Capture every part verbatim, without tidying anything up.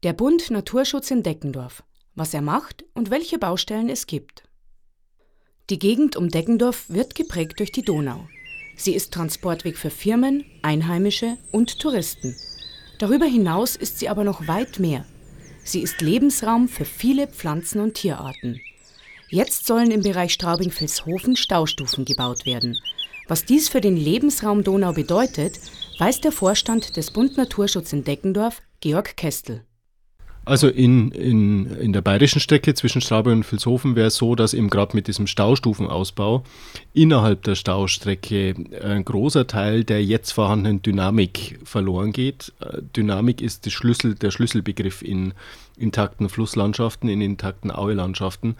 Der Bund Naturschutz in Deckendorf, was er macht und welche Baustellen es gibt. Die Gegend um Deckendorf wird geprägt durch die Donau. Sie ist Transportweg für Firmen, Einheimische und Touristen. Darüber hinaus ist sie aber noch weit mehr. Sie ist Lebensraum für viele Pflanzen- und Tierarten. Jetzt sollen im Bereich Straubing-Vilshofen Staustufen gebaut werden. Was dies für den Lebensraum Donau bedeutet, weiß der Vorstand des Bund Naturschutz in Deckendorf, Georg Kestel. Also in, in, in der bayerischen Strecke zwischen Straubing und Vilshofen wäre es so, dass eben gerade mit diesem Staustufenausbau innerhalb der Staustrecke ein großer Teil der jetzt vorhandenen Dynamik verloren geht. Dynamik ist der, Schlüssel, der Schlüsselbegriff in intakten Flusslandschaften, in intakten Auelandschaften.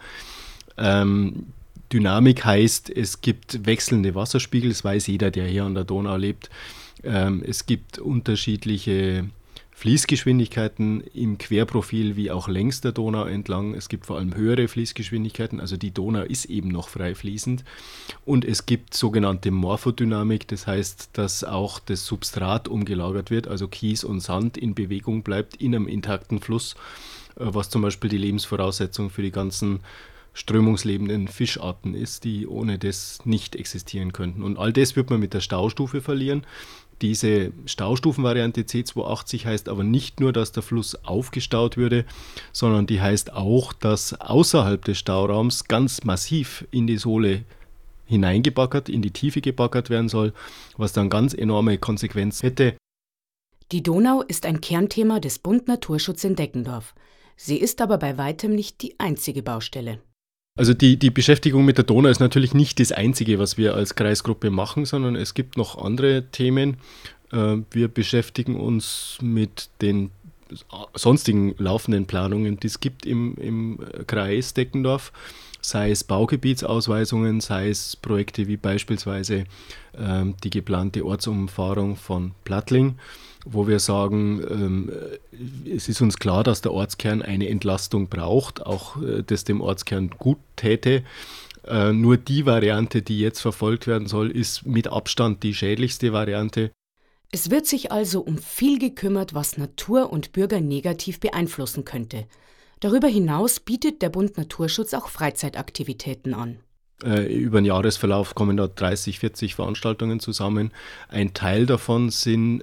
Ähm, Dynamik heißt, es gibt wechselnde Wasserspiegel, das weiß jeder, der hier an der Donau lebt. Ähm, es gibt unterschiedliche Fließgeschwindigkeiten im Querprofil wie auch längs der Donau entlang. Es gibt vor allem höhere Fließgeschwindigkeiten, also die Donau ist eben noch frei fließend. Und es gibt sogenannte Morphodynamik, das heißt, dass auch das Substrat umgelagert wird, also Kies und Sand in Bewegung bleibt in einem intakten Fluss, was zum Beispiel die Lebensvoraussetzung für die ganzen strömungslebenden Fischarten ist, die ohne das nicht existieren könnten. Und all das wird man mit der Staustufe verlieren. Diese Staustufenvariante C zweihundertachtzig heißt aber nicht nur, dass der Fluss aufgestaut würde, sondern die heißt auch, dass außerhalb des Stauraums ganz massiv in die Sohle hineingebaggert, in die Tiefe gebaggert werden soll, was dann ganz enorme Konsequenzen hätte. Die Donau ist ein Kernthema des Bund Naturschutz in Deckendorf. Sie ist aber bei weitem nicht die einzige Baustelle. Also die, die Beschäftigung mit der Donau ist natürlich nicht das Einzige, was wir als Kreisgruppe machen, sondern es gibt noch andere Themen. Wir beschäftigen uns mit den sonstigen laufenden Planungen, die es gibt im, im Kreis Deckendorf, sei es Baugebietsausweisungen, sei es Projekte wie beispielsweise ähm, die geplante Ortsumfahrung von Plattling, wo wir sagen, ähm, es ist uns klar, dass der Ortskern eine Entlastung braucht, auch äh, das dem Ortskern gut täte. Äh, nur die Variante, die jetzt verfolgt werden soll, ist mit Abstand die schädlichste Variante. Es wird sich also um viel gekümmert, was Natur und Bürger negativ beeinflussen könnte. Darüber hinaus bietet der Bund Naturschutz auch Freizeitaktivitäten an. Äh, über den Jahresverlauf kommen da dreißig, vierzig Veranstaltungen zusammen. Ein Teil davon sind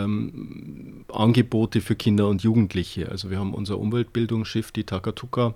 ähm, Angebote für Kinder und Jugendliche. Also wir haben unser Umweltbildungsschiff, die Takatuka,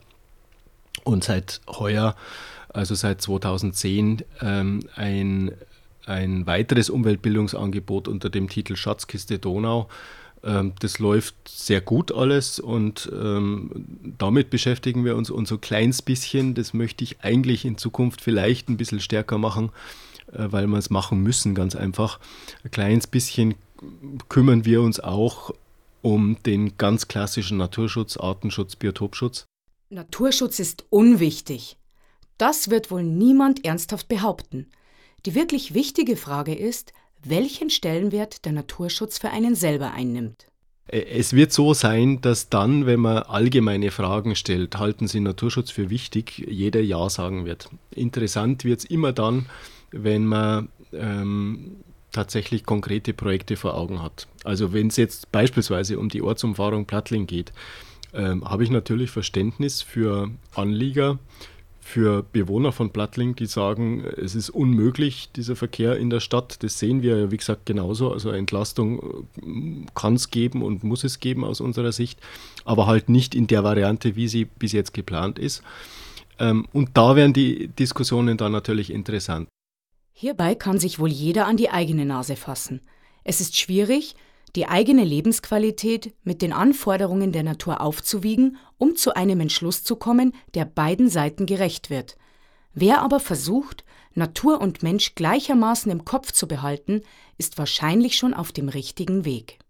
und seit heuer, also seit zweitausendzehn, ähm, ein, ein weiteres Umweltbildungsangebot unter dem Titel Schatzkiste Donau. Das läuft sehr gut alles und ähm, damit beschäftigen wir uns. Und so ein kleines bisschen, das möchte ich eigentlich in Zukunft vielleicht ein bisschen stärker machen, äh, weil wir es machen müssen, ganz einfach. Ein kleines bisschen kümmern wir uns auch um den ganz klassischen Naturschutz, Artenschutz, Biotopschutz. Naturschutz ist unwichtig. Das wird wohl niemand ernsthaft behaupten. Die wirklich wichtige Frage ist, welchen Stellenwert der Naturschutz für einen selber einnimmt. Es wird so sein, dass dann, wenn man allgemeine Fragen stellt, halten Sie Naturschutz für wichtig, jeder Ja sagen wird. Interessant wird es immer dann, wenn man ähm, tatsächlich konkrete Projekte vor Augen hat. Also wenn es jetzt beispielsweise um die Ortsumfahrung Plattling geht, ähm, habe ich natürlich Verständnis für Anlieger, für Bewohner von Plattling, die sagen, es ist unmöglich, dieser Verkehr in der Stadt. Das sehen wir ja, wie gesagt, genauso. Also Entlastung kann es geben und muss es geben aus unserer Sicht, aber halt nicht in der Variante, wie sie bis jetzt geplant ist. Und da werden die Diskussionen dann natürlich interessant. Hierbei kann sich wohl jeder an die eigene Nase fassen. Es ist schwierig, die eigene Lebensqualität mit den Anforderungen der Natur aufzuwiegen, um zu einem Entschluss zu kommen, der beiden Seiten gerecht wird. Wer aber versucht, Natur und Mensch gleichermaßen im Kopf zu behalten, ist wahrscheinlich schon auf dem richtigen Weg.